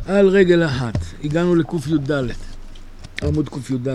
על רגל אחת. הגענו לק"ד, עמוד ק"ד.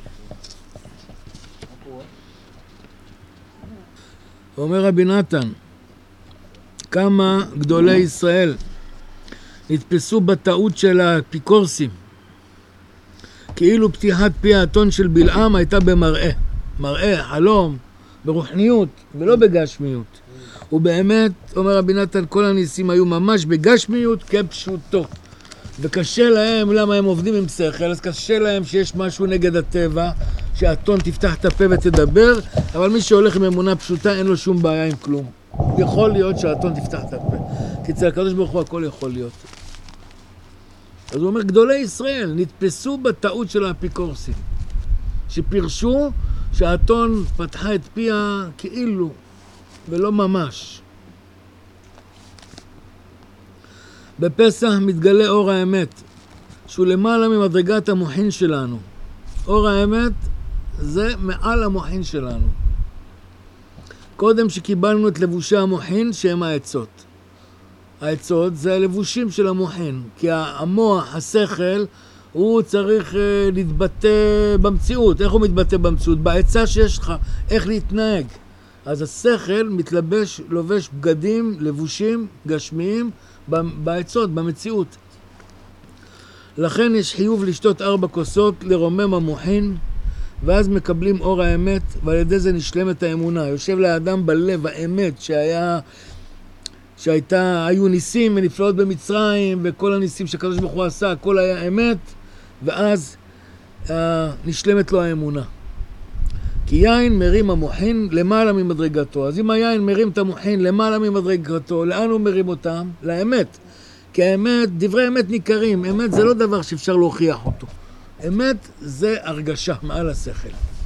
אומר רבי נתן, כמה גדולי ישראל נתפסו בטעות של האפיקורסים, כאילו פתיחת פי האתון של בלעם הייתה במראה, מראה, חלום, ברוחניות ולא בגשמיות. ובאמת, אומר רבי נתן, כל הניסים היו ממש בגשמיות כפשוטו. וקשה להם, למה הם עובדים עם שכל, אז קשה להם שיש משהו נגד הטבע, שהאתון תפתח את הפה ותדבר, אבל מי שהולך עם אמונה פשוטה אין לו שום בעיה עם כלום. יכול להיות שהאתון תפתח את הפה, כי אצל הקדוש ברוך הוא הכל יכול להיות. אז הוא אומר, גדולי ישראל נתפסו בטעות של האפיקורסים, שפירשו שהאתון פתחה את פיה כאילו, ולא ממש. בפסח מתגלה אור האמת, שהוא למעלה ממדרגת המוחין שלנו. אור האמת זה מעל המוחין שלנו. קודם שקיבלנו את לבושי המוחין שהם העצות. העצות זה הלבושים של המוחין, כי המוח, השכל, הוא צריך להתבטא במציאות. איך הוא מתבטא במציאות? בעצה שיש לך, איך להתנהג. אז השכל מתלבש, לובש בגדים, לבושים, גשמיים, בעצות, במציאות. לכן יש חיוב לשתות 4 כוסות לרומם המוחין, ואז מקבלים אור האמת, ועל ידי זה נשלמת האמונה. יושב לאדם בלב האמת היו ניסים ונפלאות במצרים, וכל הניסים שהקדוש ברוך הוא עשה, הכל היה אמת, ואז נשלמת לו האמונה. כי יין מרים המוחין למעלה ממדרגתו. אז אם היין מרים את המוחין למעלה ממדרגתו, לאן הוא מרים אותם? לאמת. כי האמת, דברי אמת ניכרים. אמת זה לא דבר שאפשר להוכיח אותו. אמת זה הרגשה מעל השכל.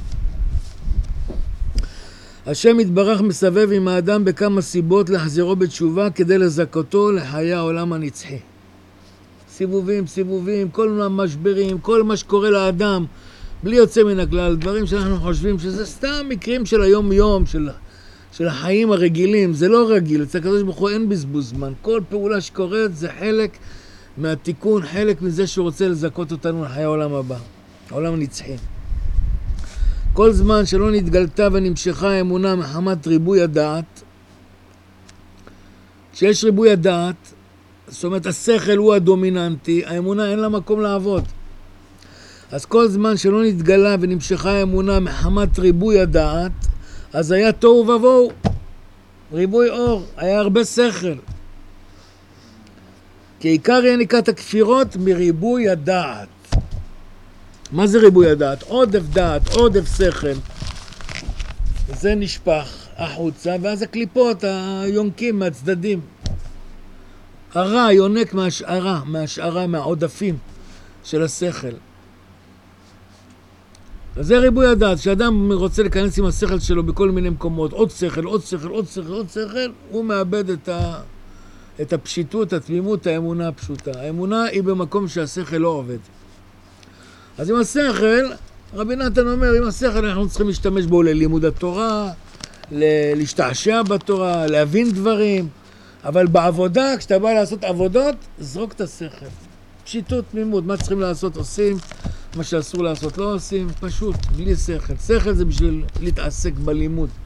השם יתברך מסבב עם האדם בכמה סיבות להחזירו בתשובה כדי לזכותו לחיי העולם הנצחי. סיבובים, כל המשברים, כל מה שקורה לאדם, בלי יוצא מן הכלל, דברים שאנחנו חושבים שזה סתם מקרים של היום-יום, של החיים הרגילים, זה לא רגיל, אצל הקדוש ברוך הוא אין בזבוז זמן, כל פעולה שקורית זה חלק מהתיקון, חלק מזה שהוא רוצה לזכות אותנו לחיי העולם הבא, העולם הנצחי. כל זמן שלא נתגלתה ונמשכה האמונה מחמת ריבוי הדעת, כשיש ריבוי הדעת, זאת אומרת השכל הוא הדומיננטי, האמונה אין לה מקום לעבוד. אז כל זמן שלא נתגלה ונמשכה האמונה מחמת ריבוי הדעת, אז היה תוהו ובוהו, ריבוי אור, היה הרבה שכל. כי עיקר יניקת הכפירות מריבוי הדעת. מה זה ריבוי הדעת? עודף דעת, עודף שכל. זה נשפך החוצה, ואז הקליפות, היונקים מהצדדים. הרע יונק מהשערה, מהעודפים של השכל. אז זה ריבוי הדעת, כשאדם רוצה להיכנס עם השכל שלו בכל מיני מקומות, עוד שכל, הוא מאבד את הפשיטות, התמימות, האמונה הפשוטה. האמונה היא במקום שהשכל לא עובד. אז עם השכל, רבי נתן אומר, עם השכל אנחנו צריכים להשתמש בו ללימוד התורה, להשתעשע בתורה, להבין דברים, אבל בעבודה, כשאתה בא לעשות עבודות, זרוק את השכל. פשיטות, תמימות, מה צריכים לעשות, עושים, מה שאסור לעשות לא עושים, פשוט, בלי שכל. שכל זה בשביל להתעסק בלימוד.